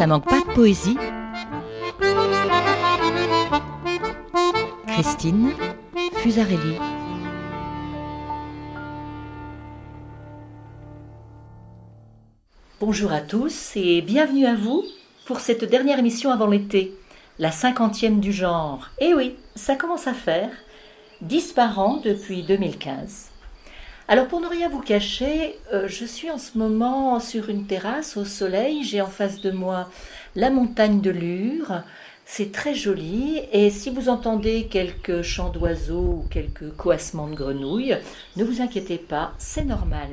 ça manque pas de poésie. Christine Fusarelli. Bonjour à tous et bienvenue à vous pour cette dernière émission avant l'été, la 50e du genre. Et oui, ça commence à faire, 10 par an depuis 2015. Alors pour ne rien vous cacher, je suis en ce moment sur une terrasse au soleil, j'ai en face de moi la montagne de Lure, c'est très joli et si vous entendez quelques chants d'oiseaux ou quelques coassements de grenouilles, ne vous inquiétez pas, c'est normal.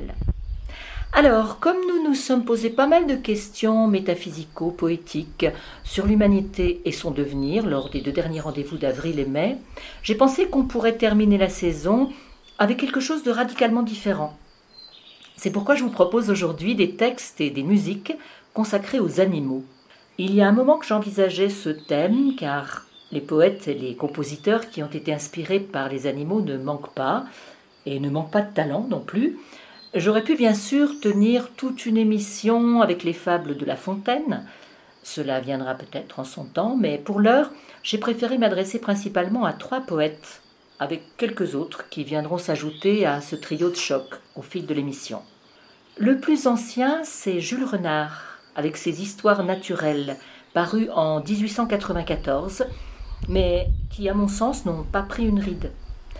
Alors, comme nous nous sommes posé pas mal de questions métaphysico-poétiques sur l'humanité et son devenir lors des 2 derniers rendez-vous d'avril et mai, j'ai pensé qu'on pourrait terminer la saison avec quelque chose de radicalement différent. C'est pourquoi je vous propose aujourd'hui des textes et des musiques consacrés aux animaux. Il y a un moment que j'envisageais ce thème, car les poètes et les compositeurs qui ont été inspirés par les animaux ne manquent pas, et ne manquent pas de talent non plus. J'aurais pu bien sûr tenir toute une émission avec les fables de La Fontaine. Cela viendra peut-être en son temps, mais pour l'heure, j'ai préféré m'adresser principalement à 3 poètes, avec quelques autres qui viendront s'ajouter à ce trio de choc au fil de l'émission. Le plus ancien, c'est Jules Renard, avec ses histoires naturelles, parues en 1894, mais qui, à mon sens, n'ont pas pris une ride.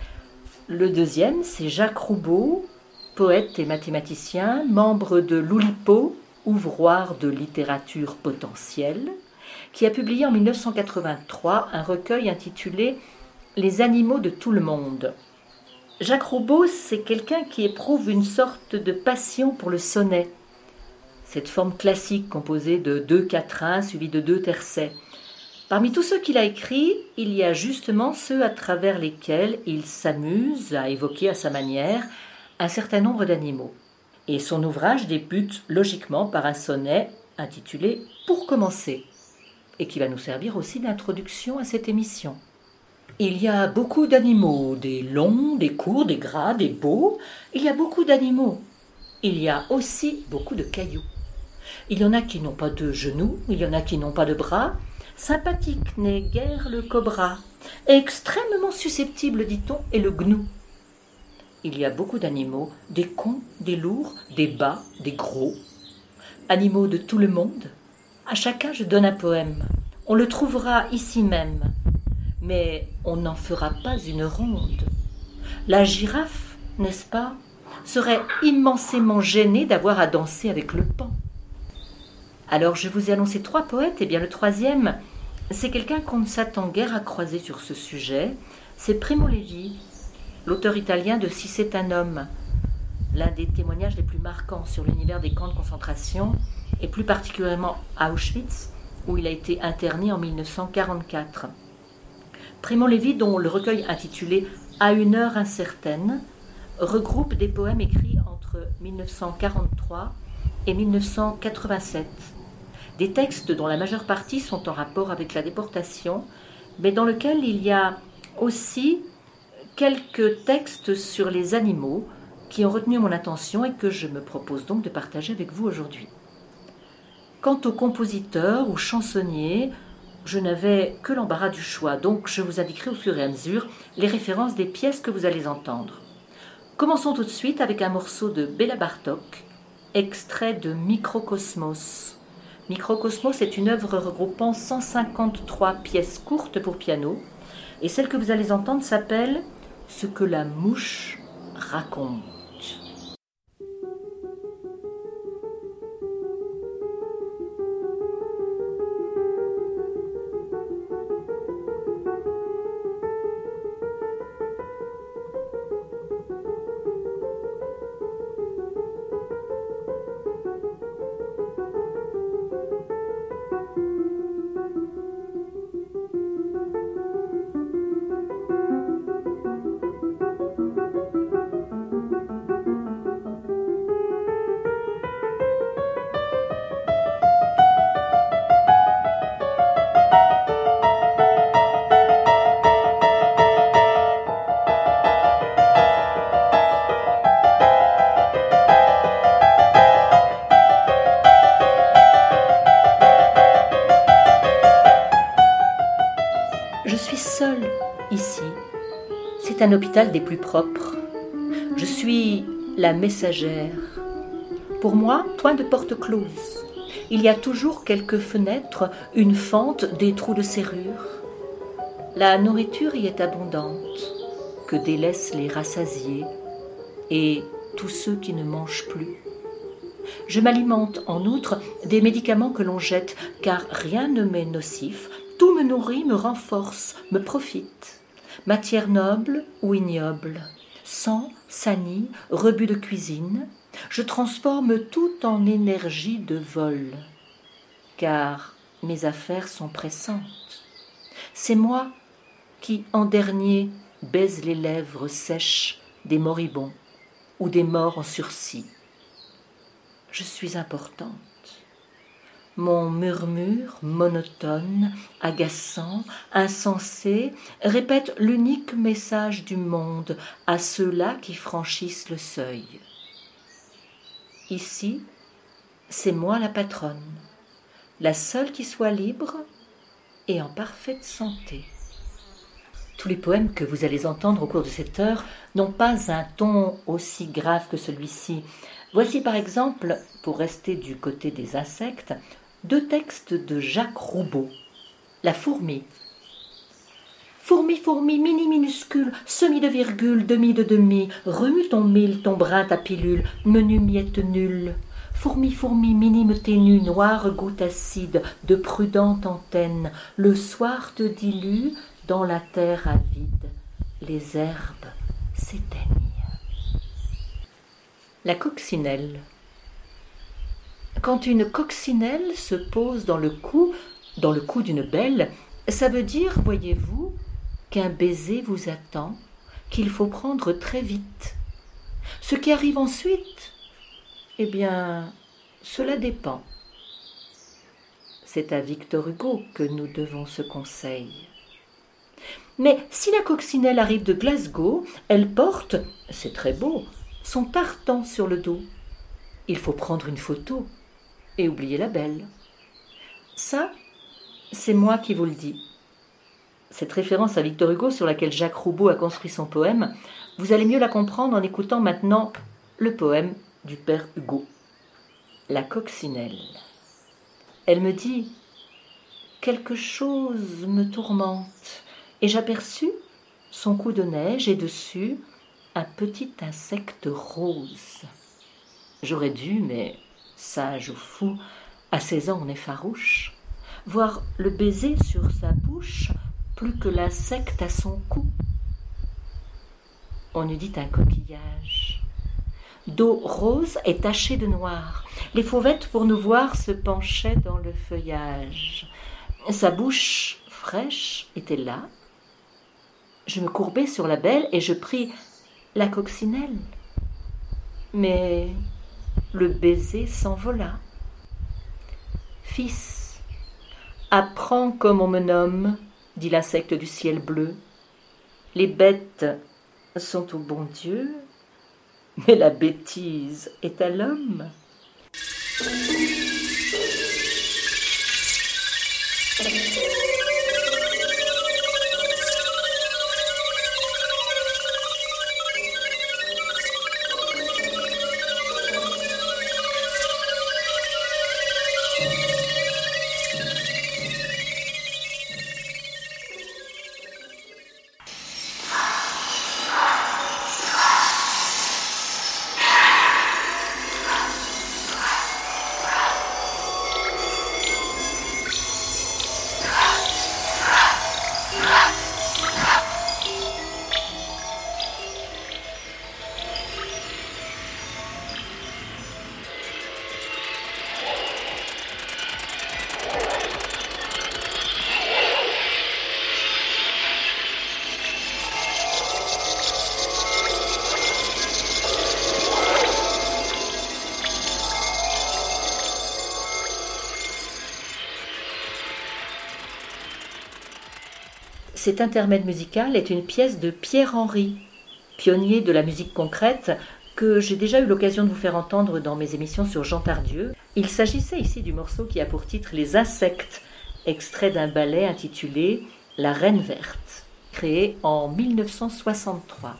Le deuxième, c'est Jacques Roubaud, poète et mathématicien, membre de l'Oulipo, ouvroir de littérature potentielle, qui a publié en 1983 un recueil intitulé « Les animaux de tout le monde ». Jacques Roubaud, c'est quelqu'un qui éprouve une sorte de passion pour le sonnet, cette forme classique composée de 2 quatrains suivis de 2 tercets. Parmi tous ceux qu'il a écrits, il y a justement ceux à travers lesquels il s'amuse à évoquer à sa manière un certain nombre d'animaux. Et son ouvrage débute logiquement par un sonnet intitulé « Pour commencer » et qui va nous servir aussi d'introduction à cette émission. Il y a beaucoup d'animaux, des longs, des courts, des gras, des beaux. Il y a beaucoup d'animaux. Il y a aussi beaucoup de cailloux. Il y en a qui n'ont pas de genoux, il y en a qui n'ont pas de bras. Sympathique n'est guère le cobra. Extrêmement susceptible, dit-on, est le gnou. Il y a beaucoup d'animaux, des cons, des lourds, des bas, des gros. Animaux de tout le monde. À chacun je donne un poème. On le trouvera ici même. Mais on n'en fera pas une ronde. La girafe, n'est-ce pas, serait immensément gênée d'avoir à danser avec le paon. Alors je vous ai annoncé 3 poètes, et bien le 3e, c'est quelqu'un qu'on ne s'attend guère à croiser sur ce sujet, c'est Primo Levi, l'auteur italien de Si c'est un homme, l'un des témoignages les plus marquants sur l'univers des camps de concentration, et plus particulièrement à Auschwitz, où il a été interné en 1944. Primo Levi, dont le recueil intitulé « À une heure incertaine » regroupe des poèmes écrits entre 1943 et 1987. Des textes dont la majeure partie sont en rapport avec la déportation, mais dans lesquels il y a aussi quelques textes sur les animaux qui ont retenu mon attention et que je me propose donc de partager avec vous aujourd'hui. Quant aux compositeurs ou chansonniers, je n'avais que l'embarras du choix, donc je vous indiquerai au fur et à mesure les références des pièces que vous allez entendre. Commençons tout de suite avec un morceau de Béla Bartók, extrait de Microcosmos. Microcosmos est une œuvre regroupant 153 pièces courtes pour piano, et celle que vous allez entendre s'appelle « Ce que la mouche raconte ». ici, c'est un hôpital des plus propres. Je suis la messagère. Pour moi, point de porte close. Il y a toujours quelques fenêtres, une fente, des trous de serrure. La nourriture y est abondante, que délaissent les rassasiés et tous ceux qui ne mangent plus. Je m'alimente en outre des médicaments que l'on jette, car rien ne m'est nocif, tout me nourrit, me renforce, me profite. Matière noble ou ignoble, sang, sanie, rebut de cuisine, je transforme tout en énergie de vol, car mes affaires sont pressantes. C'est moi qui, en dernier, baise les lèvres sèches des moribonds ou des morts en sursis. Je suis importante. Mon murmure monotone, agaçant, insensé, répète l'unique message du monde à ceux-là qui franchissent le seuil. Ici, c'est moi la patronne, la seule qui soit libre et en parfaite santé. Tous les poèmes que vous allez entendre au cours de cette heure n'ont pas un ton aussi grave que celui-ci. Voici par exemple, pour rester du côté des insectes, 2 textes de Jacques Roubaud. La fourmi. Fourmi, fourmi, mini minuscule, semi de virgule, demi de demi, remue ton mille, ton brin, ta pilule, menu miette nulle. Fourmi, fourmi, minime ténue, noire goutte acide, de prudente antenne, le soir te dilue dans la terre avide, les herbes s'éteignent. La coccinelle. Quand une coccinelle se pose dans le cou d'une belle, ça veut dire, voyez-vous, qu'un baiser vous attend, qu'il faut prendre très vite. Ce qui arrive ensuite, eh bien, cela dépend. C'est à Victor Hugo que nous devons ce conseil. Mais si la coccinelle arrive de Glasgow, elle porte, c'est très beau, son tartan sur le dos. Il faut prendre une photo et oublier la belle. Ça, c'est moi qui vous le dis. Cette référence à Victor Hugo sur laquelle Jacques Roubaud a construit son poème, vous allez mieux la comprendre en écoutant maintenant le poème du père Hugo. La coccinelle. Elle me dit « Quelque chose me tourmente » et j'aperçus son coup de neige et dessus un petit insecte rose. J'aurais dû, mais sage ou fou, à 16 ans on est farouche, voir le baiser sur sa bouche plus que l'insecte à son cou. On eût dit un coquillage. D'eau rose et tachée de noir. Les fauvettes pour nous voir se penchaient dans le feuillage. Sa bouche fraîche était là. Je me courbai sur la belle et je pris la coccinelle. Mais le baiser s'envola. Fils, apprends comme on me nomme, dit l'insecte du ciel bleu. Les bêtes sont au bon Dieu, mais la bêtise est à l'homme. Cet intermède musical est une pièce de Pierre Henry, pionnier de la musique concrète, que j'ai déjà eu l'occasion de vous faire entendre dans mes émissions sur Jean Tardieu. Il s'agissait ici du morceau qui a pour titre Les Insectes, extrait d'un ballet intitulé La Reine verte. créé en 1963.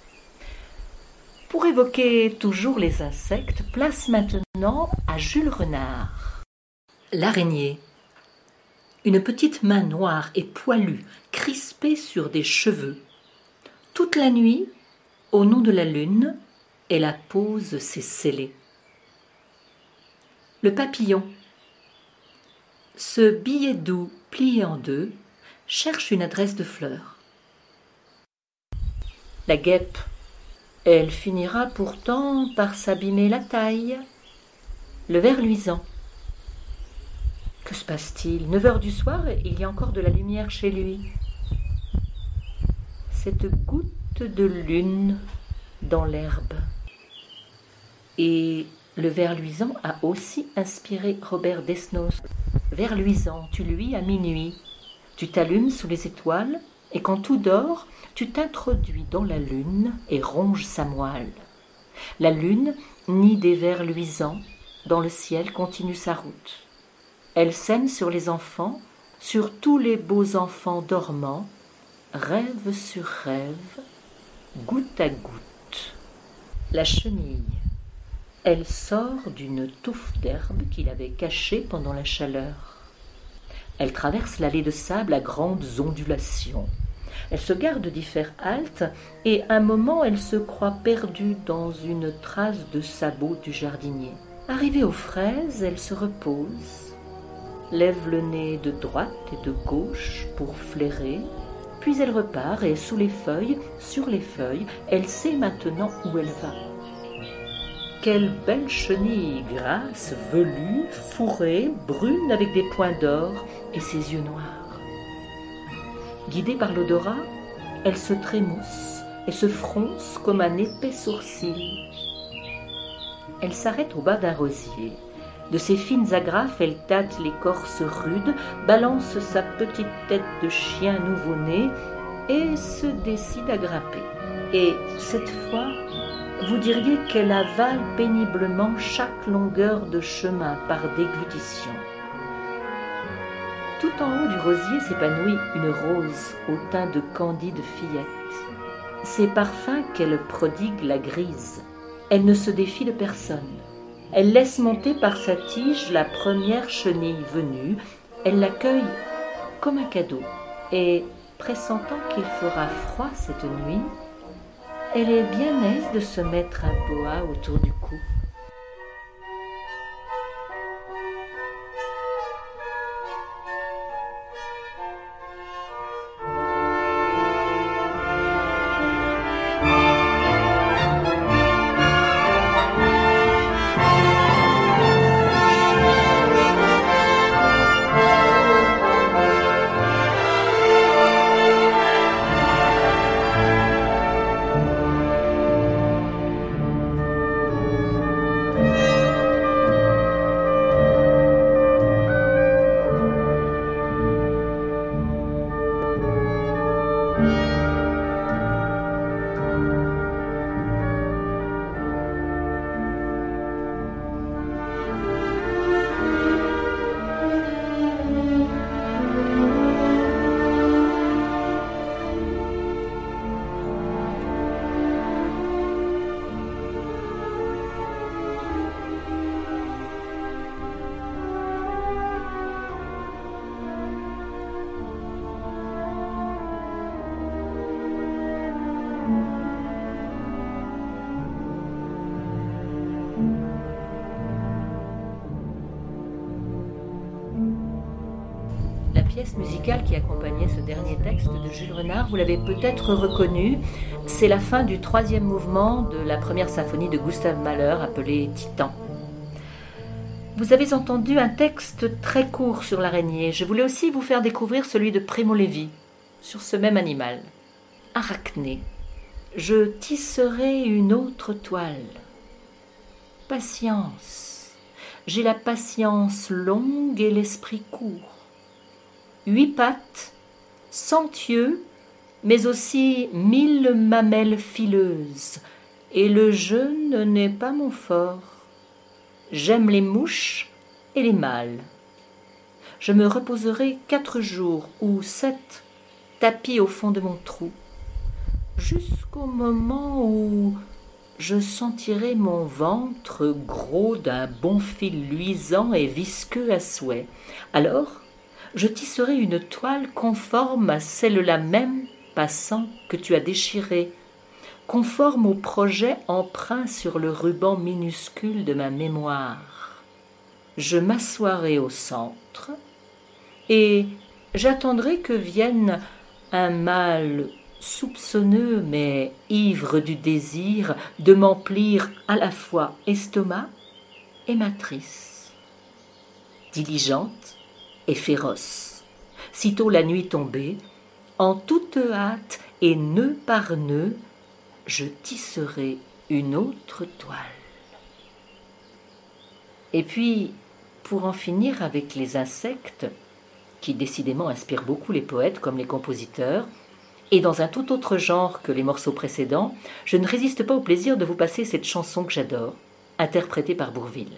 Pour évoquer toujours les insectes, place maintenant à Jules Renard. L'araignée. Une petite main noire et poilue, crispée sur des cheveux. Toute la nuit, au nom de la lune, et la pause s'est scellée. Le papillon. Ce billet doux plié en deux cherche une adresse de fleurs. La guêpe. Elle finira pourtant par s'abîmer la taille. Le ver luisant. Que se passe-t-il? 9 heures du soir, il y a encore de la lumière chez lui. Cette goutte de lune dans l'herbe. Et le ver luisant a aussi inspiré Robert Desnos. Ver luisant, tu luis à minuit. Tu t'allumes sous les étoiles, et quand tout dort, tu t'introduis dans la lune et ronges sa moelle. La lune, nid des vers luisants, dans le ciel continue sa route. Elle sème sur les enfants, sur tous les beaux enfants dormants, rêve sur rêve, goutte à goutte. La chenille. Elle sort d'une touffe d'herbe qu'il avait cachée pendant la chaleur. Elle traverse l'allée de sable à grandes ondulations. Elle se garde d'y faire halte et un moment elle se croit perdue dans une trace de sabots du jardinier. Arrivée aux fraises, elle se repose, lève le nez de droite et de gauche pour flairer, puis elle repart et sous les feuilles, sur les feuilles, elle sait maintenant où elle va. Quelle belle chenille grasse, velue, fourrée, brune avec des points d'or et ses yeux noirs. Guidée par l'odorat, elle se trémousse et se fronce comme un épais sourcil. Elle s'arrête au bas d'un rosier. De ses fines agrafes, elle tâte l'écorce rude, balance sa petite tête de chien nouveau-né et se décide à grimper. Et cette fois, vous diriez qu'elle avale péniblement chaque longueur de chemin par déglutition. Tout en haut du rosier s'épanouit une rose au teint de candide fillette. Ses parfums qu'elle prodigue la grise. Elle ne se défie de personne. Elle laisse monter par sa tige la première chenille venue. Elle l'accueille comme un cadeau. Et, pressentant qu'il fera froid cette nuit, elle est bien aise de se mettre un boa autour du cou. La pièce musicale qui accompagnait ce dernier texte de Jules Renard, vous l'avez peut-être reconnue, c'est la fin du 3e mouvement de la première symphonie de Gustave Mahler appelée Titan. Vous avez entendu un texte très court sur l'araignée. Je voulais aussi vous faire découvrir celui de Primo Levi sur ce même animal. Arachné. Je tisserai une autre toile. Patience. J'ai la patience longue et l'esprit court. 8 pattes, 100 yeux, mais aussi 1000 mamelles fileuses, et le jeûne n'est pas mon fort. J'aime les mouches et les mâles. Je me reposerai 4 jours ou 7 tapis au fond de mon trou, jusqu'au moment où je sentirai mon ventre gros d'un bon fil luisant et visqueux à souhait. Alors, je tisserai une toile conforme à celle-là même passant que tu as déchirée, conforme au projet empreint sur le ruban minuscule de ma mémoire. Je m'assoirai au centre et j'attendrai que vienne un mâle soupçonneux mais ivre du désir de m'emplir à la fois estomac et matrice. Diligente et féroce, sitôt la nuit tombée, en toute hâte et nœud par nœud, je tisserai une autre toile. Et puis, pour en finir avec les insectes, qui décidément inspirent beaucoup les poètes comme les compositeurs, et dans un tout autre genre que les morceaux précédents, je ne résiste pas au plaisir de vous passer cette chanson que j'adore, interprétée par Bourvil.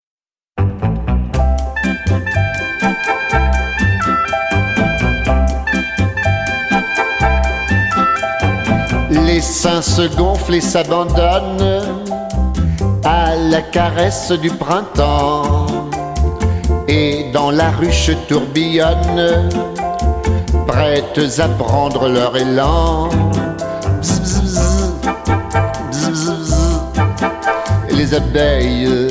Les seins se gonflent et s'abandonnent à la caresse du printemps, et dans la ruche tourbillonnent, prêtes à prendre leur élan. Bzz, bzz, bzz, bzz, bzz. Les abeilles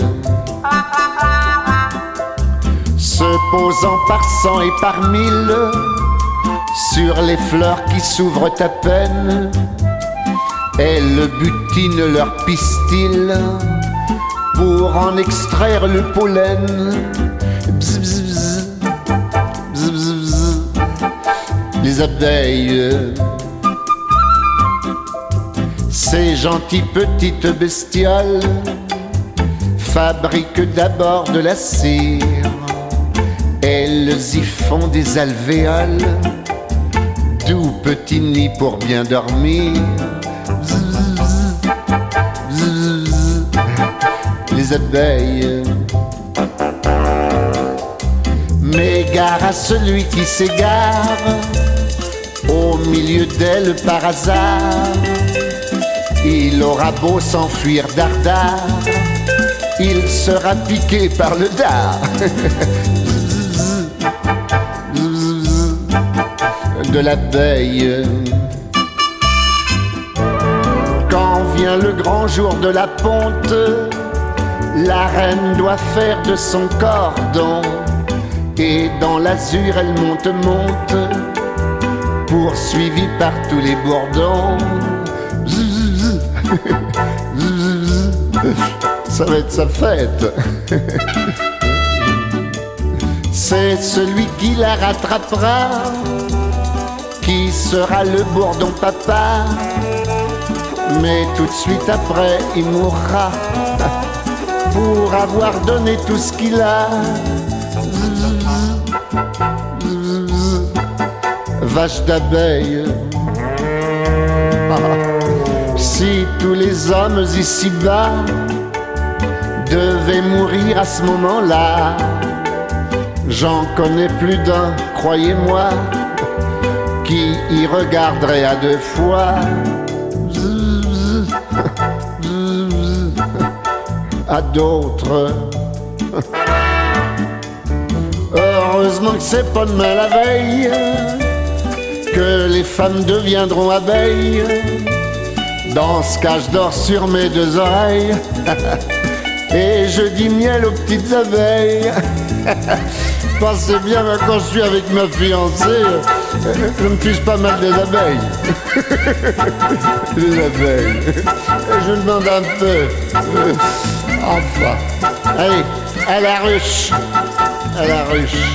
se posant par cent et par mille sur les fleurs qui s'ouvrent à peine, elles butinent leur pistil pour en extraire le pollen. Bzz, bzz, bzz. Bzz, bzz, bzz. Les abeilles, ces gentilles petites bestioles, fabriquent d'abord de la cire. Elles y font des alvéoles, doux petits nids pour bien dormir. Les abeilles, mais gare à celui qui s'égare au milieu d'elles par hasard. Il aura beau s'enfuir dardard, il sera piqué par le dard. De l'abeille. Quand vient le grand jour de la ponte, la reine doit faire de son cordon, et dans l'azur elle monte, monte, poursuivie par tous les bourdons. Ça va être sa fête. C'est celui qui la rattrapera qui sera le bourdon papa, mais tout de suite après il mourra pour avoir donné tout ce qu'il a. Vache d'abeille. Si tous les hommes ici-bas devaient mourir à ce moment-là, j'en connais plus d'un, croyez-moi, qui y regarderait à deux fois. À d'autres. Heureusement que c'est pas demain la veille que les femmes deviendront abeilles. Dans ce cas, je dors sur mes deux oreilles et je dis miel aux petites abeilles. Pensez bien, quand je suis avec ma fiancée, je me fiche pas mal des abeilles. Les abeilles. Et je demande un peu. Enfin. Allez, à la ruche. À la ruche.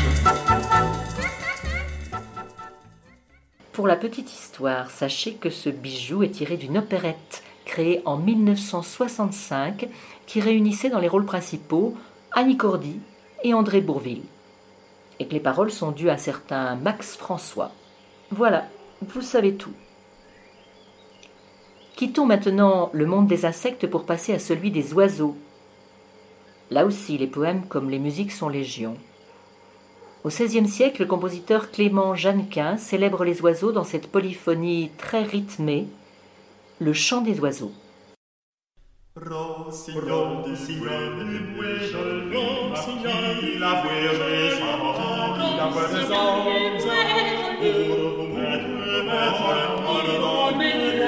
Pour la petite histoire, sachez que ce bijou est tiré d'une opérette créée en 1965 qui réunissait dans les rôles principaux Annie Cordy et André Bourvil, et que les paroles sont dues à un certain Max François. Voilà, vous savez tout. Quittons maintenant le monde des insectes pour passer à celui des oiseaux. Là aussi, les poèmes comme les musiques sont légion. Au XVIe siècle, le compositeur Clément Jeannequin célèbre les oiseaux dans cette polyphonie très rythmée, le chant des oiseaux. Rossignol du buis, joli maquis, la voyage pour vous mettre en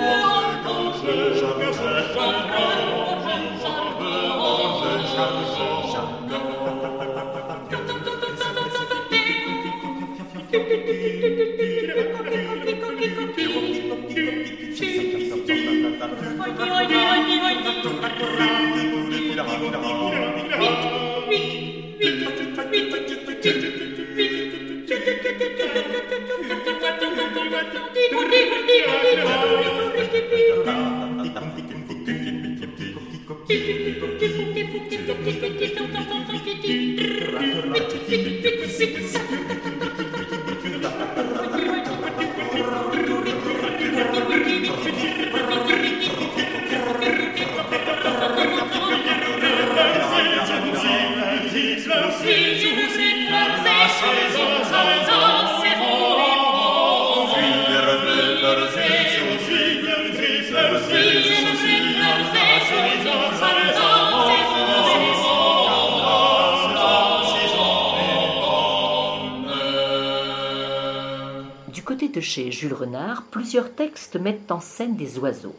Du côté de chez Jules Renard, plusieurs textes mettent en scène des oiseaux.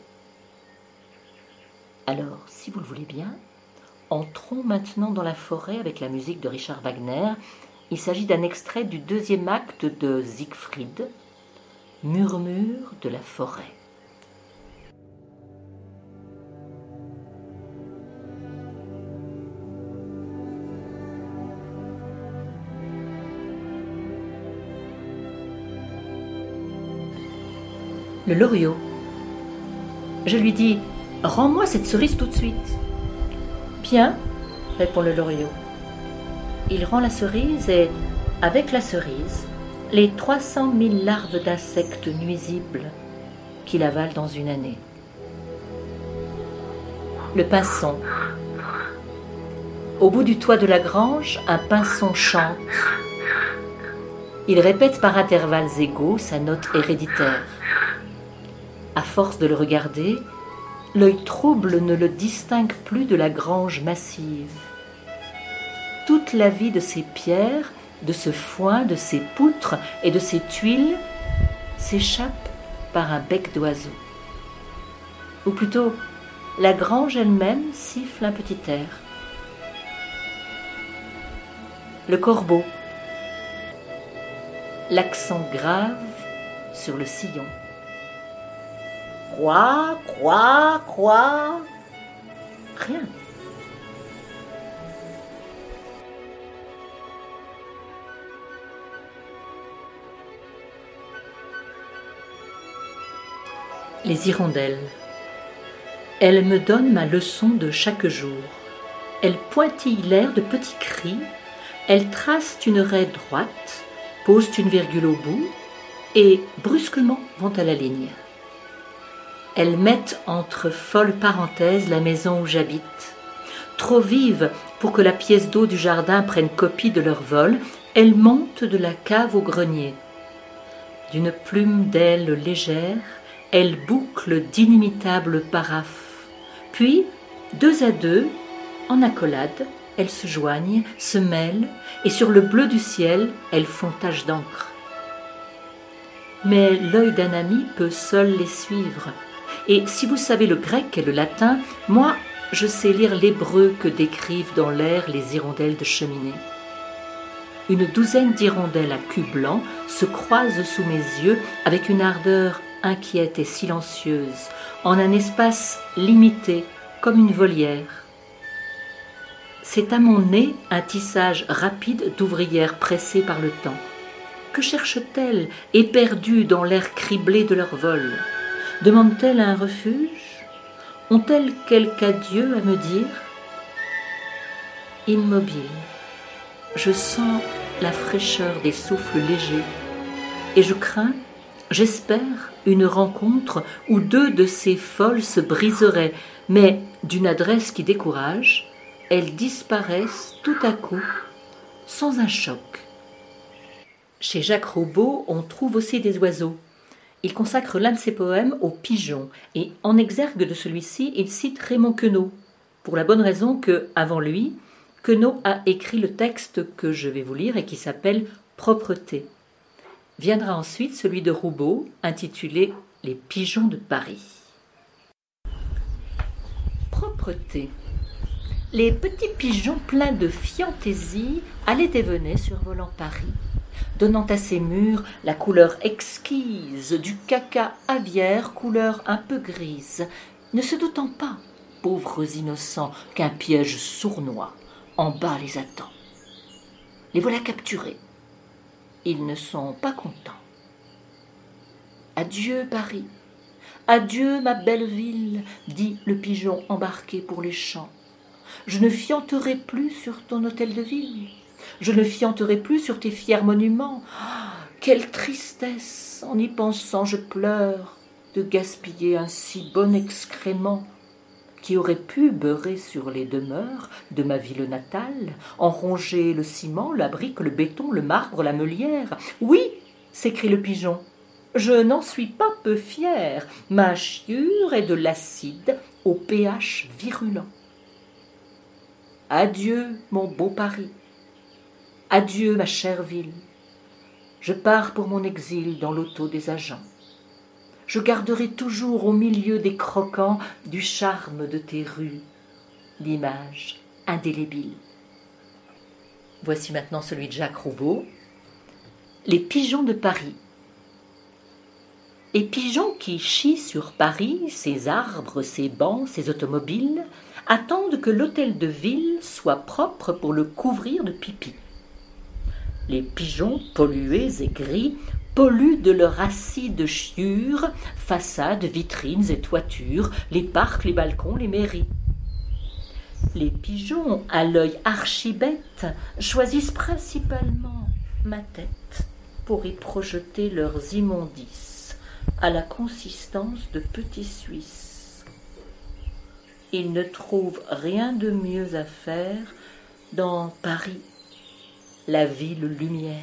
Alors, si vous le voulez bien, entrons maintenant dans la forêt avec la musique de Richard Wagner. Il s'agit d'un extrait du deuxième acte de Siegfried, Murmure de la forêt. Le loriot. Je lui dis « Rends-moi cette cerise tout de suite !»« Bien !» répond le loriot. Il rend la cerise et, avec la cerise, les 300 000 larves d'insectes nuisibles qu'il avale dans une année. Le pinson. Au bout du toit de la grange, un pinson chante. Il répète par intervalles égaux sa note héréditaire. À force de le regarder, l'œil trouble ne le distingue plus de la grange massive. Toute la vie de ces pierres, de ce foin, de ces poutres et de ces tuiles s'échappe par un bec d'oiseau. Ou plutôt, la grange elle-même siffle un petit air. Le corbeau. L'accent grave sur le sillon. Quoi, quoi, quoi? Rien. Les hirondelles. Elles me donnent ma leçon de chaque jour. Elles pointillent l'air de petits cris, elles tracent une raie droite, posent une virgule au bout et brusquement vont à la ligne. Elles mettent entre folles parenthèses la maison où j'habite. Trop vives pour que la pièce d'eau du jardin prenne copie de leur vol, elles montent de la cave au grenier. D'une plume d'ailes légère, elles bouclent d'inimitables paraphes. Puis, deux à deux, en accolade, elles se joignent, se mêlent, et sur le bleu du ciel, elles font tache d'encre. Mais l'œil d'un ami peut seul les suivre. Et si vous savez le grec et le latin, moi, je sais lire l'hébreu que décrivent dans l'air les hirondelles de cheminée. Une douzaine d'hirondelles à cul blanc se croisent sous mes yeux avec une ardeur inquiète et silencieuse, en un espace limité, comme une volière. C'est à mon nez un tissage rapide d'ouvrières pressées par le temps. Que cherchent-elles, éperdues dans l'air criblé de leur vol? Demandent-elles un refuge? Ont-elles quelque adieu à me dire? Immobile, je sens la fraîcheur des souffles légers et je crains, j'espère, une rencontre où deux de ces folles se briseraient, mais d'une adresse qui décourage, elles disparaissent tout à coup, sans un choc, Chez Jacques Roubaud, on trouve aussi des oiseaux. Il consacre l'un de ses poèmes aux pigeons et en exergue de celui-ci, il cite Raymond Queneau, pour la bonne raison que, avant lui, Queneau a écrit le texte que je vais vous lire et qui s'appelle « Propreté ». Viendra ensuite celui de Roubaud, intitulé « Les pigeons de Paris ». Propreté. Les petits pigeons pleins de fantaisie allaient et venaient survolant Paris, donnant à ses murs la couleur exquise du caca aviaire, couleur un peu grise, ne se doutant pas, pauvres innocents, qu'un piège sournois en bas les attend. Les voilà capturés. Ils ne sont pas contents. Adieu Paris, adieu ma belle ville, dit le pigeon embarqué pour les champs. Je ne fianterai plus sur ton hôtel de ville. Je ne fianterai plus sur tes fiers monuments. Ah, quelle tristesse, en y pensant je pleure, de gaspiller un si bon excrément, qui aurait pu beurrer sur les demeures de ma ville natale, en ronger le ciment, la brique, le béton, le marbre, la meulière. Oui, s'écrie le pigeon, je n'en suis pas peu fier, ma chiure est de l'acide au pH virulent. Adieu, mon beau Paris. Adieu, ma chère ville. Je pars pour mon exil dans l'auto des agents. Je garderai toujours au milieu des croquants du charme de tes rues, l'image indélébile. Voici maintenant celui de Jacques Roubaud. Les pigeons de Paris. Les pigeons qui chient sur Paris, ses arbres, ses bancs, ses automobiles, attendent que l'hôtel de ville soit propre pour le couvrir de pipi. Les pigeons pollués et gris polluent de leur acide chiure façades, vitrines et toitures, les parcs, les balcons, les mairies. Les pigeons, à l'œil archibête, choisissent principalement ma tête pour y projeter leurs immondices à la consistance de petits Suisses. Ils ne trouvent rien de mieux à faire dans Paris, la ville lumière.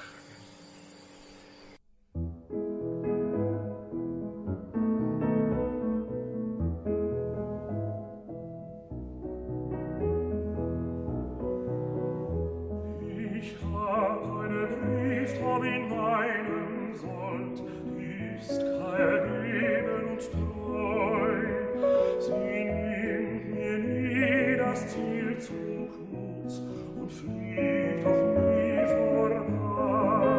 Ich hab einen Brieftaub in meinem Sold, ist ergeben und treu. Sie nimmt mir nie das Ziel zu kurz und fliegt auf nie vorbei.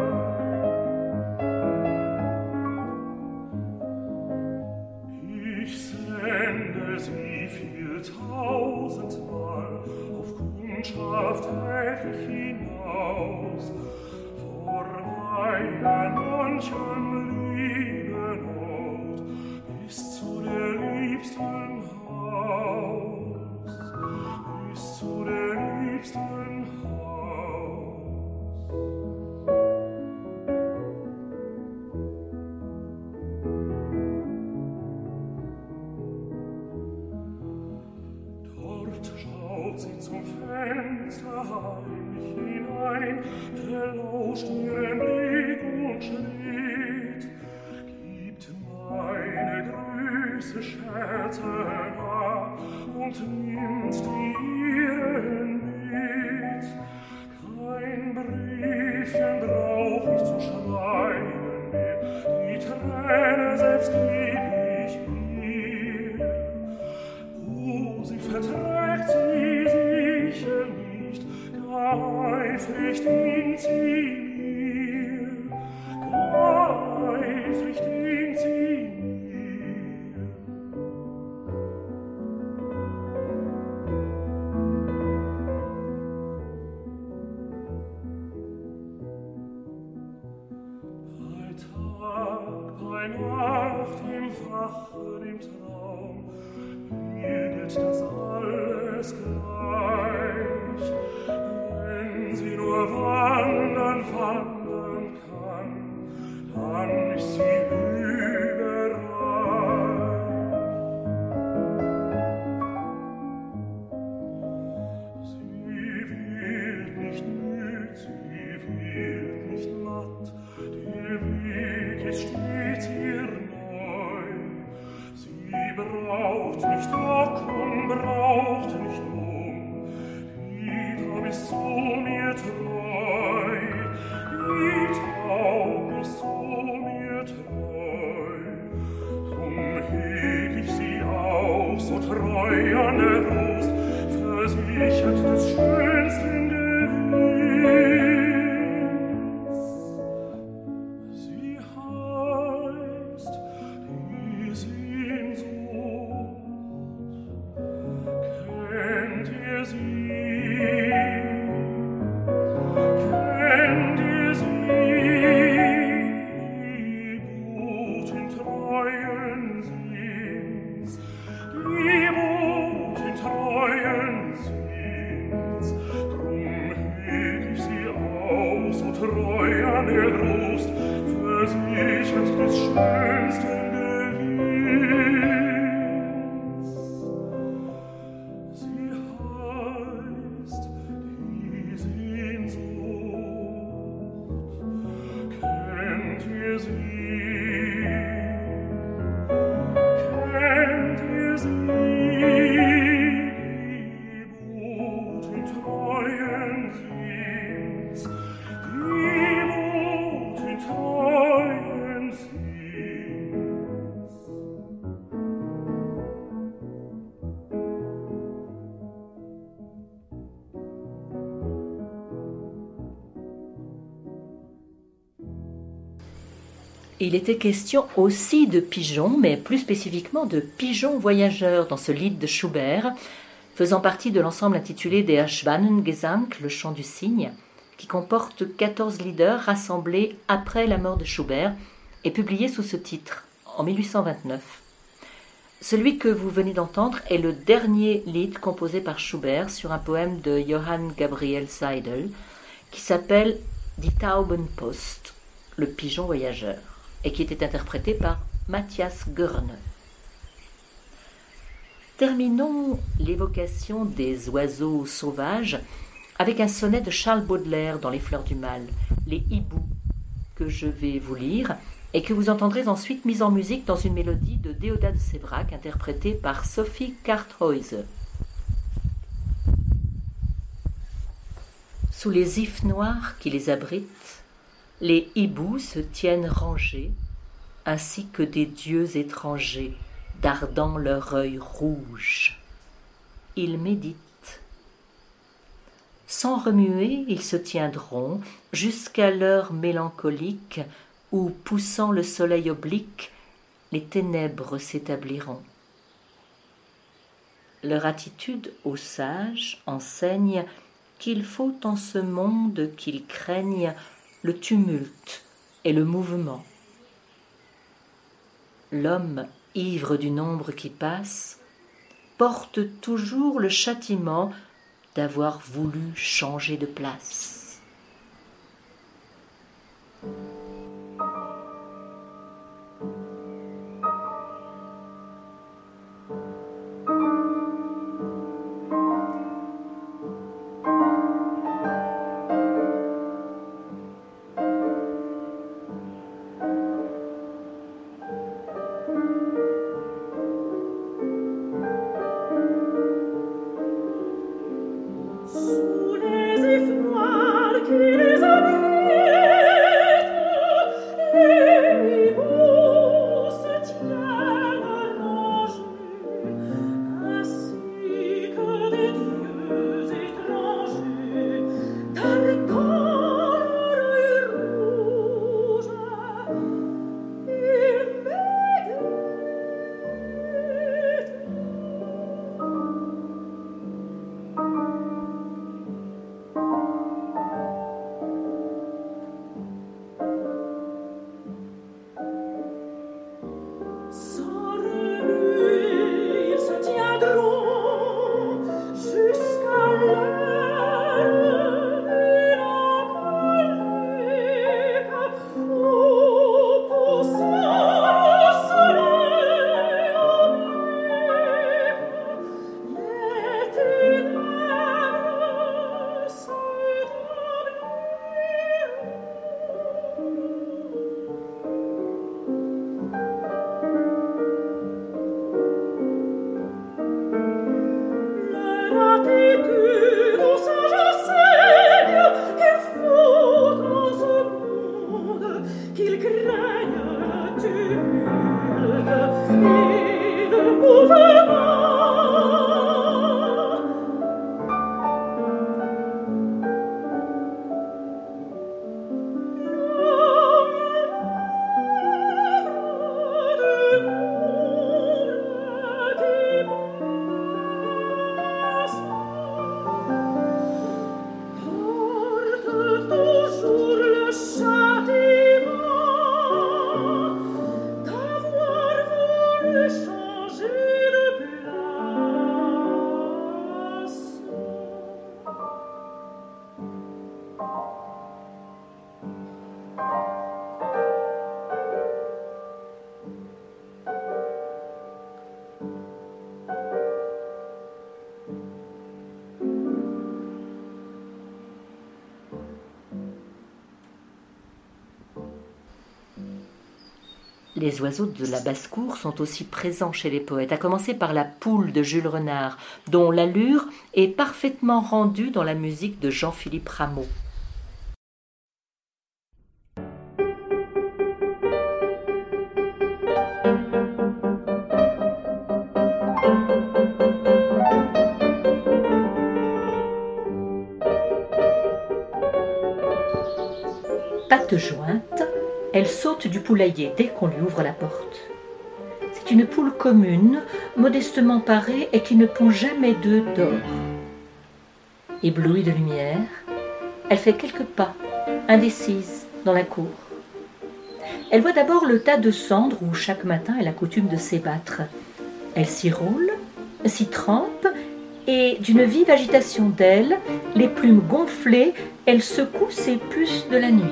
Ich sende sie viel tausendmal auf Kundschaft täglich hinaus, vorbei an manchem lieben Ort, bis zu der liebsten Haus, bis zu der liebsten Haus. Dort schaut sie zum Fenster heimlich hinein, belauscht ihren Blick und Schritt, gibt meine Grüße Scherzen ab und nimmt die ihren mit. Kein Briefchen brauch ich zu schreiben mehr, die Träne selbst geb ich ihr. Oh, sie verträgt sie sicher nicht, gar eifrig dient sie mir, gar eifrig dient sie mir. Bei Tag, bei Nacht braucht nicht Wacken, braucht nicht Lied hab ich so mir treu, Lied hab ich so mir treu. Drum heg ich sie auch so treu an der Brust, versichert des schönsten Gewinns. Sie heißt die Sehnsucht. Kennt ihr sie? Kennt ihr sie? Die guten Treuen sind's, die guten Treuen sind's. Drum heg ich sie auch so treu an der Brust, versichert des schönsten Gewinns. Sie heißt die Sehnsucht. Kennt ihr sie? Kennt ihr sie? Die guten Treuen sind's, die guten Treuen sind's. Il était question aussi de pigeons, mais plus spécifiquement de pigeons voyageurs dans ce lied de Schubert, faisant partie de l'ensemble intitulé Der Schwanengesang, le chant du cygne, qui comporte 14 lieder rassemblés après la mort de Schubert et publiés sous ce titre, en 1829. Celui que vous venez d'entendre est le dernier lied composé par Schubert sur un poème de Johann Gabriel Seidel, qui s'appelle Die Taubenpost, le pigeon voyageur, et qui était interprété par Matthias Görne. Terminons l'évocation des oiseaux sauvages avec un sonnet de Charles Baudelaire dans Les Fleurs du Mal, les hiboux, que je vais vous lire et que vous entendrez ensuite mise en musique dans une mélodie de Déodat de Séverac interprétée par Sophie Karthäuser. Sous les ifs noirs qui les abritent, les hiboux se tiennent rangés, ainsi que des dieux étrangers, dardant leur œil rouge. Ils méditent. Sans remuer, ils se tiendront jusqu'à l'heure mélancolique où, poussant le soleil oblique, les ténèbres s'établiront. Leur attitude aux sages enseigne qu'il faut en ce monde qu'ils craignent le tumulte et le mouvement. L'homme, ivre du nombre qui passe, porte toujours le châtiment d'avoir voulu changer de place. Sous les ifs noirs Les oiseaux de la basse-cour sont aussi présents chez les poètes, à commencer par la poule de Jules Renard, dont l'allure est parfaitement rendue dans la musique de Jean-Philippe Rameau. Pattes jointes, elle saute du poulailler dès qu'on lui ouvre la porte. C'est une poule commune, modestement parée et qui ne pond jamais d'œufs d'or. Éblouie de lumière, elle fait quelques pas, indécise, dans la cour. Elle voit d'abord le tas de cendres où chaque matin elle a coutume de s'ébattre. Elle s'y roule, s'y trempe, et d'une vive agitation d'ailes, les plumes gonflées, elle secoue ses puces de la nuit.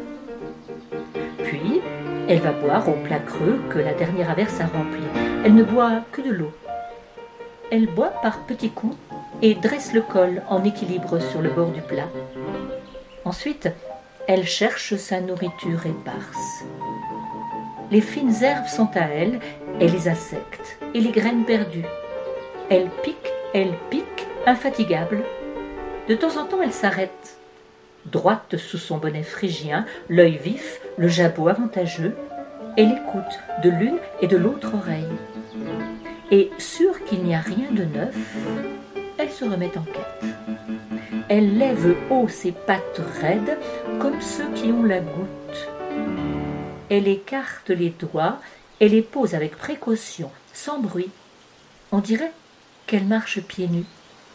Puis, elle va boire au plat creux que la dernière averse a rempli. Elle ne boit que de l'eau. Elle boit par petits coups et dresse le col en équilibre sur le bord du plat. Ensuite, elle cherche sa nourriture éparse. Les fines herbes sont à elle, elle les insecte et les graines perdues. Elle pique, infatigable. De temps en temps, elle s'arrête. Droite sous son bonnet phrygien, l'œil vif, le jabot avantageux, elle écoute de l'une et de l'autre oreille. Et sûre qu'il n'y a rien de neuf, elle se remet en quête. Elle lève haut ses pattes raides comme ceux qui ont la goutte. Elle écarte les doigts et les pose avec précaution, sans bruit. On dirait qu'elle marche pieds nus.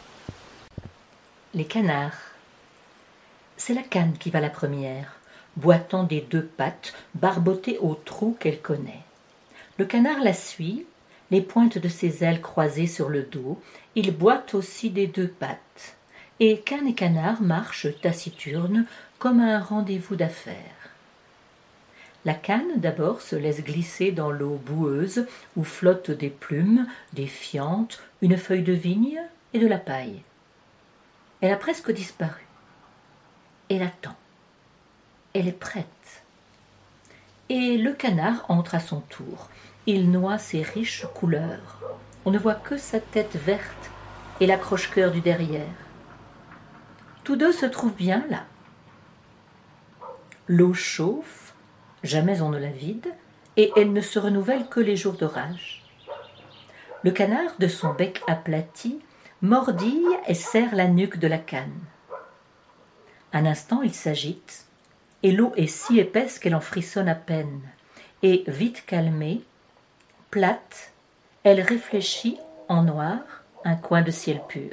Les canards. C'est la cane qui va la première, boitant des deux pattes, barbotée au trou qu'elle connaît. Le canard la suit, les pointes de ses ailes croisées sur le dos, il boite aussi des deux pattes. Et cane et canard marchent taciturnes comme à un rendez-vous d'affaires. La cane d'abord se laisse glisser dans l'eau boueuse où flottent des plumes, des fientes, une feuille de vigne et de la paille. Elle a presque disparu. Elle attend. Elle est prête. Et le canard entre à son tour. Il noie ses riches couleurs. On ne voit que sa tête verte et l'accroche-cœur du derrière. Tous deux se trouvent bien là. L'eau chauffe, jamais on ne la vide, et elle ne se renouvelle que les jours d'orage. Le canard, de son bec aplati, mordille et serre la nuque de la cane. Un instant, il s'agite, et l'eau est si épaisse qu'elle en frissonne à peine. Et, vite calmée, plate, elle réfléchit en noir un coin de ciel pur.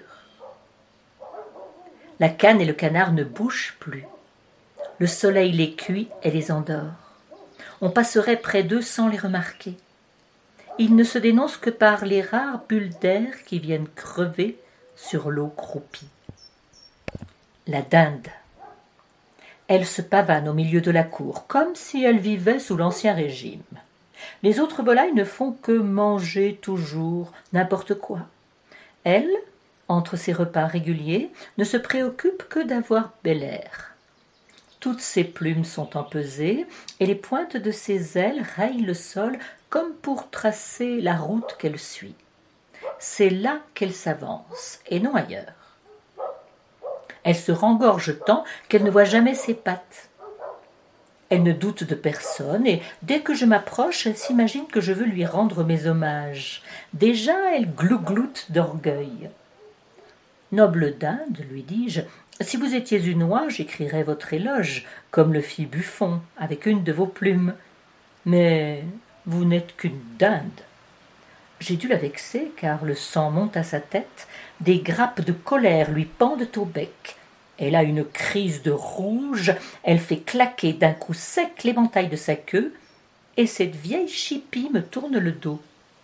La cane et le canard ne bougent plus. Le soleil les cuit et les endort. On passerait près d'eux sans les remarquer. Ils ne se dénoncent que par les rares bulles d'air qui viennent crever sur l'eau croupie. La dinde. Elle se pavane au milieu de la cour, comme si elle vivait sous l'Ancien Régime. Les autres volailles ne font que manger toujours n'importe quoi. Elle, entre ses repas réguliers, ne se préoccupe que d'avoir bel air. Toutes ses plumes sont empesées et les pointes de ses ailes rayent le sol comme pour tracer la route qu'elle suit. C'est là qu'elle s'avance et non ailleurs. Elle se rengorge tant qu'elle ne voit jamais ses pattes. Elle ne doute de personne et dès que je m'approche, elle s'imagine que je veux lui rendre mes hommages. Déjà, elle glougloute d'orgueil. « Noble dinde, lui dis-je, si vous étiez une oie, j'écrirais votre éloge, comme le fit Buffon, avec une de vos plumes. Mais vous n'êtes qu'une dinde. » J'ai dû la vexer, car le sang monte à sa tête, des grappes de colère lui pendent au bec. Elle a une crise de rouge, elle fait claquer d'un coup sec l'éventail de sa queue, et cette vieille chipie me tourne le dos.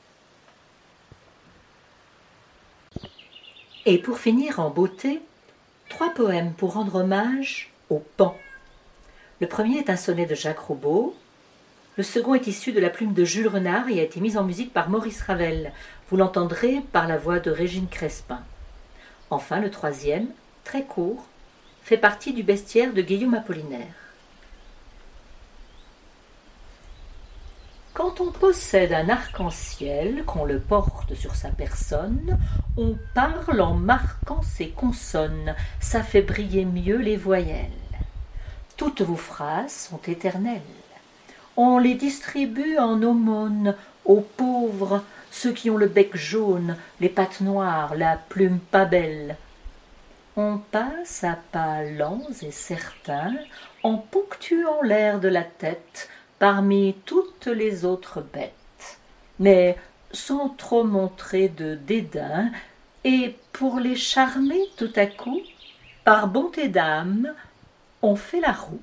Et pour finir en beauté, 3 poèmes pour rendre hommage au paon. Le premier est un sonnet de Jacques Roubaud. Le second est issu de la plume de Jules Renard et a été mis en musique par Maurice Ravel. Vous l'entendrez par la voix de Régine Crespin. Enfin, le troisième, très court, fait partie du bestiaire de Guillaume Apollinaire. Quand on possède un arc-en-ciel, qu'on le porte sur sa personne, on parle en marquant ses consonnes, ça fait briller mieux les voyelles. Toutes vos phrases sont éternelles. On les distribue en aumônes aux pauvres, ceux qui ont le bec jaune, les pattes noires, la plume pas belle. On passe à pas lents et certains, en ponctuant l'air de la tête, parmi toutes les autres bêtes, mais sans trop montrer de dédain, et pour les charmer tout à coup, par bonté d'âme, on fait la roue.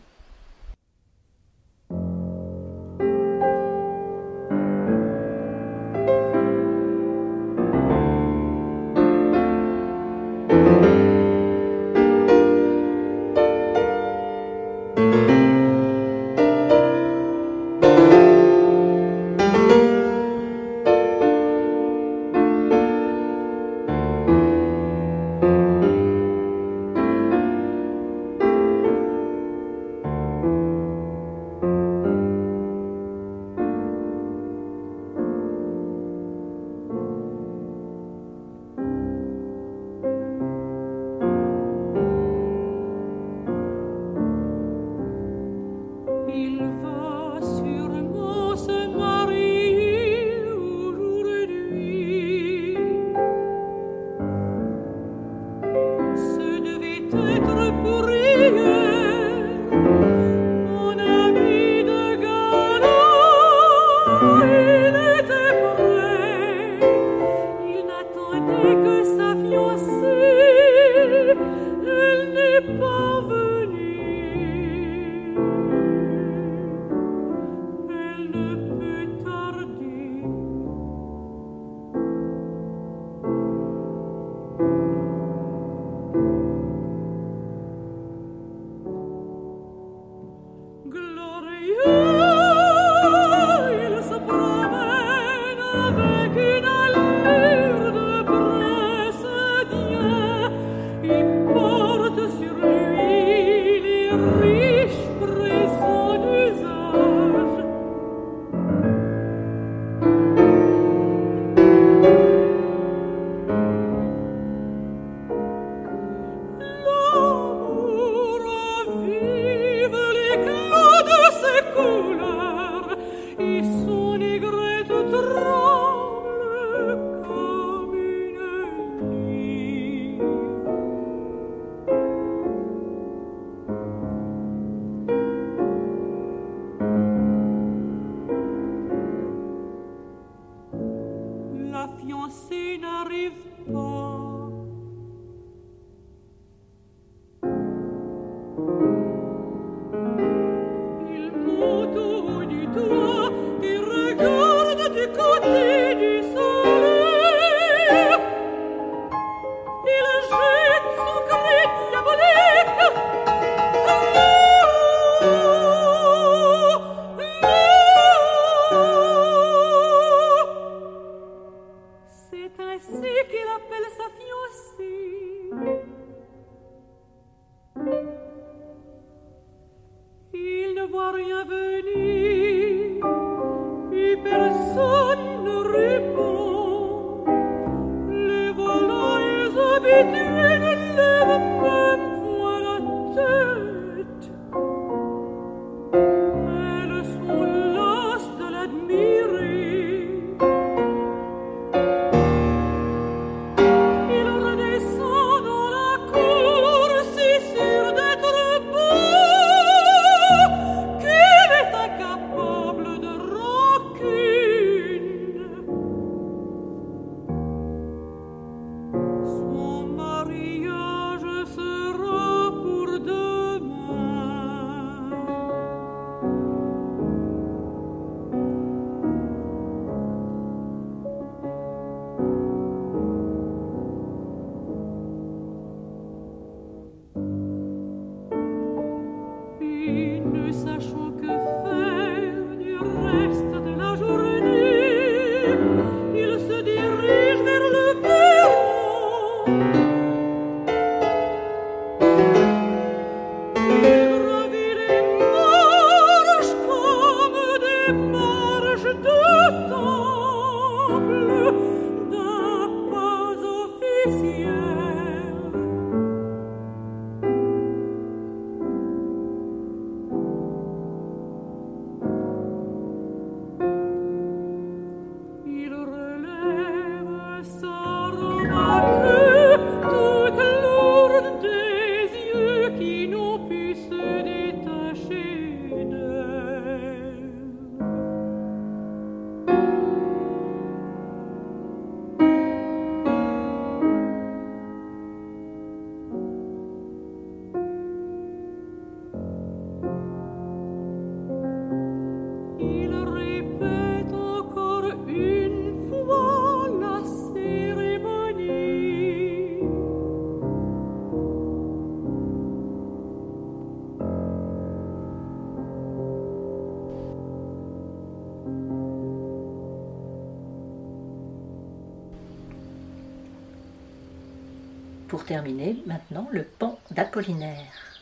Pour terminer, maintenant, le paon d'Apollinaire.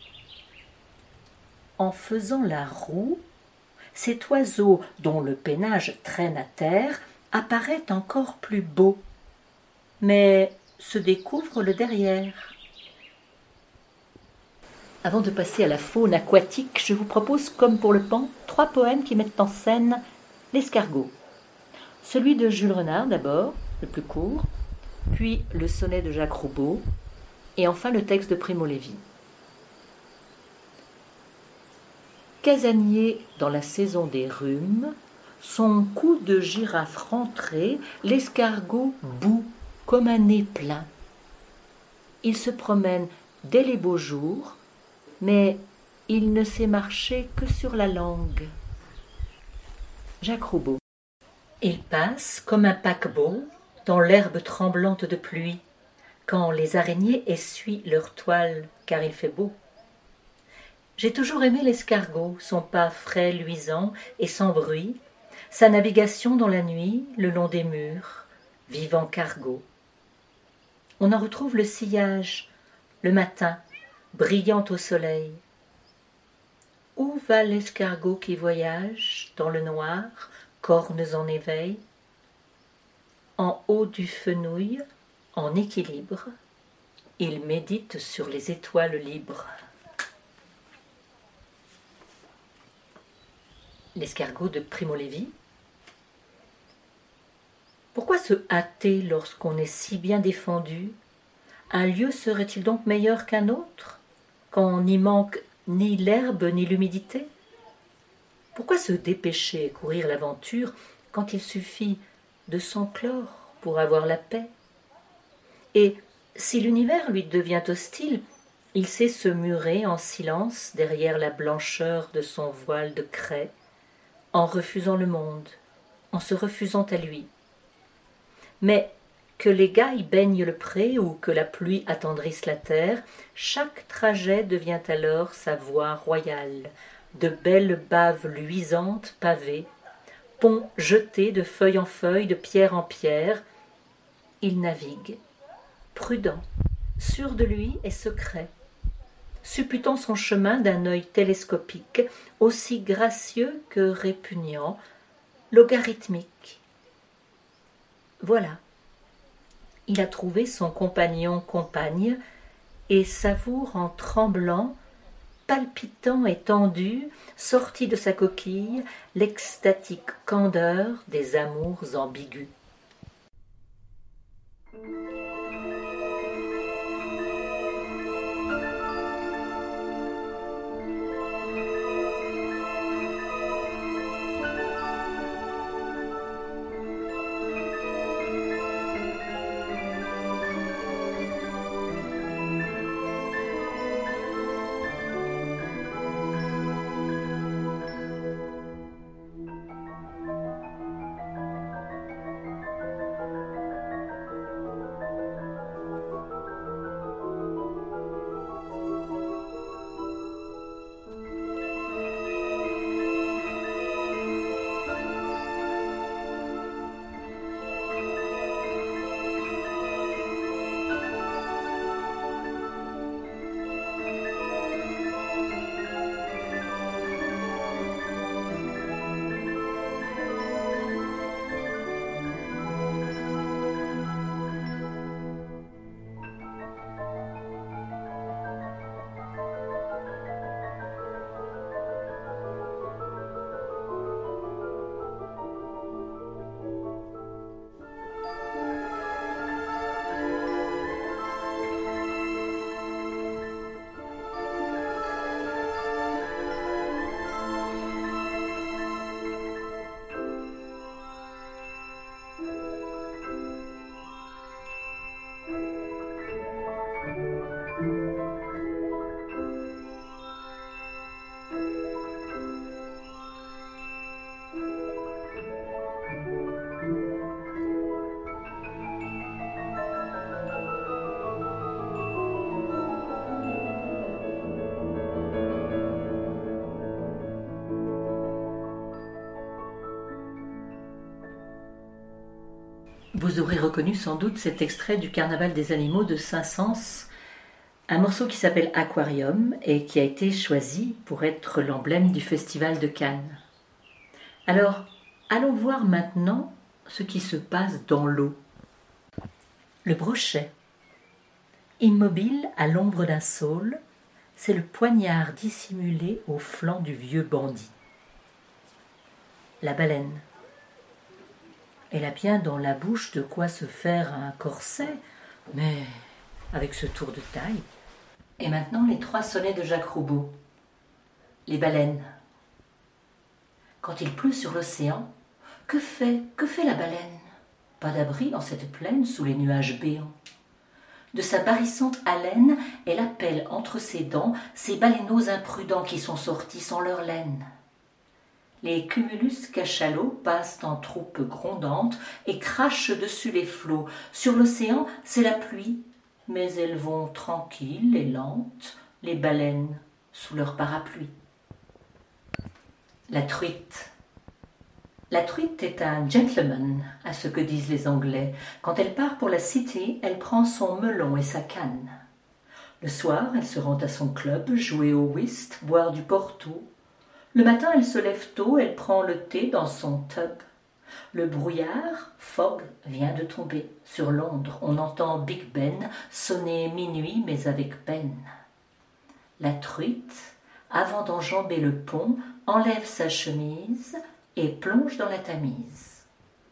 En faisant la roue, cet oiseau dont le peinage traîne à terre apparaît encore plus beau, mais se découvre le derrière. Avant de passer à la faune aquatique, je vous propose, comme pour le paon, 3 poèmes qui mettent en scène l'escargot. Celui de Jules Renard d'abord, le plus court, puis le sonnet de Jacques Roubaud, et enfin le texte de Primo Levi. Casanier dans la saison des rhumes, son cou de girafe rentré, l'escargot bout comme un nez plein. Il se promène dès les beaux jours, mais il ne sait marcher que sur la langue. Jacques Roubaud. Il passe comme un paquebot dans l'herbe tremblante de pluie, quand les araignées essuient leur toile, car il fait beau. J'ai toujours aimé l'escargot, son pas frais, luisant et sans bruit, sa navigation dans la nuit, le long des murs, vivant cargo. On en retrouve le sillage, le matin, brillant au soleil. Où va l'escargot qui voyage dans le noir, cornes en éveil? En haut du fenouil, en équilibre, il médite sur les étoiles libres. L'escargot de Primo Levi. Pourquoi se hâter lorsqu'on est si bien défendu? Un lieu serait-il donc meilleur qu'un autre, quand on n'y manque ni l'herbe ni l'humidité? Pourquoi se dépêcher et courir l'aventure quand il suffit de s'enclore pour avoir la paix? Et si l'univers lui devient hostile, il sait se murer en silence derrière la blancheur de son voile de craie, en refusant le monde, en se refusant à lui. Mais que les gailles baignent le pré ou que la pluie attendrisse la terre, chaque trajet devient alors sa voie royale, de belles baves luisantes pavées, ponts jetés de feuille en feuille, de pierre en pierre. Il navigue, prudent, sûr de lui et secret, supputant son chemin d'un œil télescopique, aussi gracieux que répugnant, logarithmique. Voilà, il a trouvé son compagnon-compagne et savoure en tremblant, palpitant et tendu, sorti de sa coquille, l'extatique candeur des amours ambigus. aurez reconnu sans doute cet extrait du Carnaval des animaux de Saint-Saëns, un morceau qui s'appelle Aquarium et qui a été choisi pour être l'emblème du Festival de Cannes. Alors, allons voir maintenant ce qui se passe dans l'eau. Le brochet. Immobile à l'ombre d'un saule, c'est le poignard dissimulé au flanc du vieux bandit. La baleine. Elle a bien dans la bouche de quoi se faire un corset, mais avec ce tour de taille. Et maintenant les 3 sonnets de Jacques Roubaud. Les baleines. Quand il pleut sur l'océan, que fait la baleine? Pas d'abri en cette plaine sous les nuages béants. De sa barrissante haleine, elle appelle entre ses dents ces baleineaux imprudents qui sont sortis sans leur laine. Les cumulus cachalots passent en troupes grondantes et crachent dessus les flots. Sur l'océan, c'est la pluie, mais elles vont tranquilles et lentes, les baleines sous leur parapluie. La truite. La truite est un gentleman, à ce que disent les Anglais. Quand elle part pour la cité, elle prend son melon et sa canne. Le soir, elle se rend à son club, jouer au whist, boire du porto. Le matin, elle se lève tôt, elle prend le thé dans son tub. Le brouillard, fog, vient de tomber. Sur Londres, on entend Big Ben sonner minuit, mais avec peine. La truite, avant d'enjamber le pont, enlève sa chemise et plonge dans la Tamise.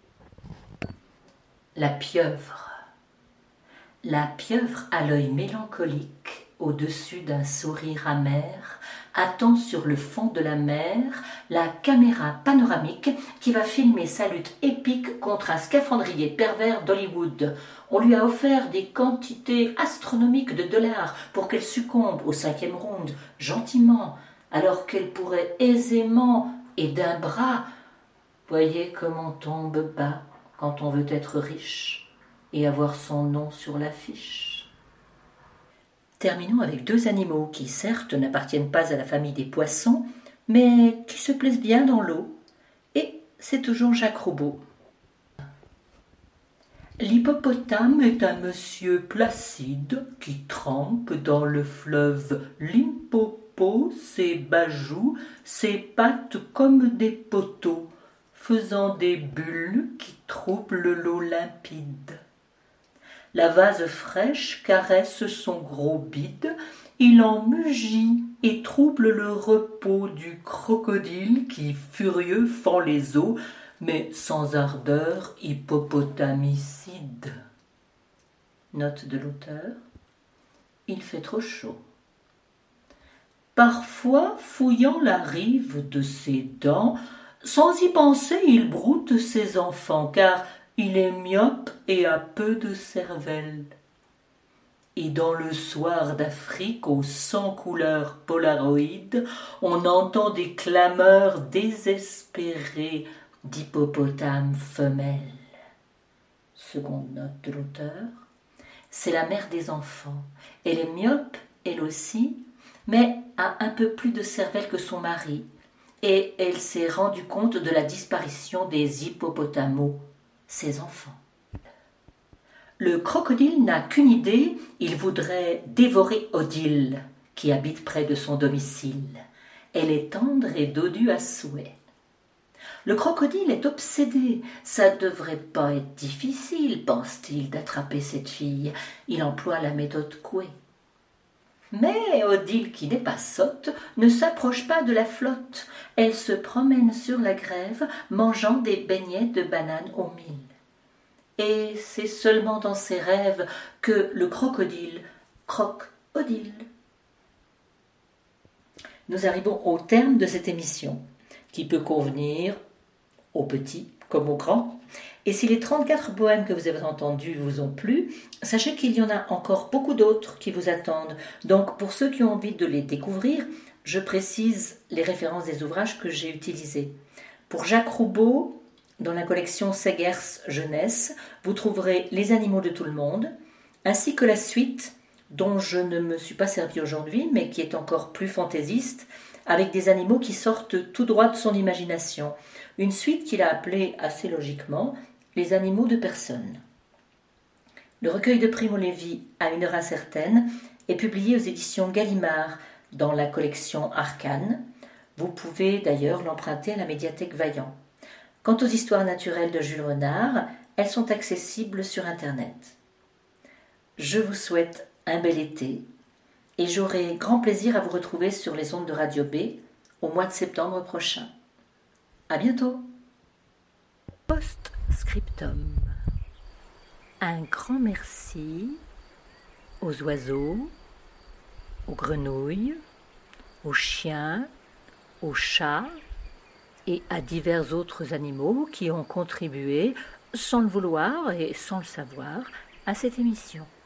La pieuvre. La pieuvre à l'œil mélancolique, au-dessus d'un sourire amer, attend sur le fond de la mer la caméra panoramique qui va filmer sa lutte épique contre un scaphandrier pervers d'Hollywood. On lui a offert des quantités astronomiques de dollars pour qu'elle succombe au 5e round, gentiment, alors qu'elle pourrait aisément et d'un bras. Voyez comme on tombe bas quand on veut être riche et avoir son nom sur l'affiche. Terminons avec 2 animaux qui, certes, n'appartiennent pas à la famille des poissons, mais qui se plaisent bien dans l'eau. Et c'est toujours Jacques Roubaud. L'hippopotame est un monsieur placide qui trempe dans le fleuve Limpopo ses bajoux, ses pattes comme des poteaux, faisant des bulles qui troublent l'eau limpide. La vase fraîche caresse son gros bide, il en mugit et trouble le repos du crocodile qui, furieux, fend les eaux, mais sans ardeur hippopotamicide. Note de l'auteur. Il fait trop chaud. Parfois, fouillant la rive de ses dents, sans y penser, il broute ses enfants, car il est myope et a peu de cervelle. Et dans le soir d'Afrique, aux 100 couleurs polaroïdes, on entend des clameurs désespérées d'hippopotames femelles. Seconde note de l'auteur. C'est la mère des enfants. Elle est myope, elle aussi, mais a un peu plus de cervelle que son mari, et elle s'est rendue compte de la disparition des hippopotamos, ses enfants. Le crocodile n'a qu'une idée, il voudrait dévorer Odile, qui habite près de son domicile. Elle est tendre et dodue à souhait. Le crocodile est obsédé, ça devrait pas être difficile, pense-t-il, d'attraper cette fille. Il emploie la méthode Coué. Mais Odile, qui n'est pas sotte, ne s'approche pas de la flotte. Elle se promène sur la grève, mangeant des beignets de bananes au mil. Et c'est seulement dans ses rêves que le crocodile croque Odile. Nous arrivons au terme de cette émission, qui peut convenir aux petits comme aux grands. Et si les 34 poèmes que vous avez entendus vous ont plu, sachez qu'il y en a encore beaucoup d'autres qui vous attendent. Donc, pour ceux qui ont envie de les découvrir, je précise les références des ouvrages que j'ai utilisés. Pour Jacques Roubaud, dans la collection Segers Jeunesse, vous trouverez Les animaux de tout le monde, ainsi que la suite, dont je ne me suis pas servi aujourd'hui, mais qui est encore plus fantaisiste, avec des animaux qui sortent tout droit de son imagination. Une suite qu'il a appelée assez logiquement « Les animaux de personne ». Le recueil de Primo Levi, À une heure incertaine, est publié aux éditions Gallimard dans la collection Arcane. Vous pouvez d'ailleurs l'emprunter à la médiathèque Vaillant. Quant aux histoires naturelles de Jules Renard, elles sont accessibles sur Internet. Je vous souhaite un bel été et j'aurai grand plaisir à vous retrouver sur les ondes de Radio B au mois de septembre prochain. À bientôt. Post-scriptum. Un grand merci aux oiseaux, aux grenouilles, aux chiens, aux chats et à divers autres animaux qui ont contribué, sans le vouloir et sans le savoir, à cette émission.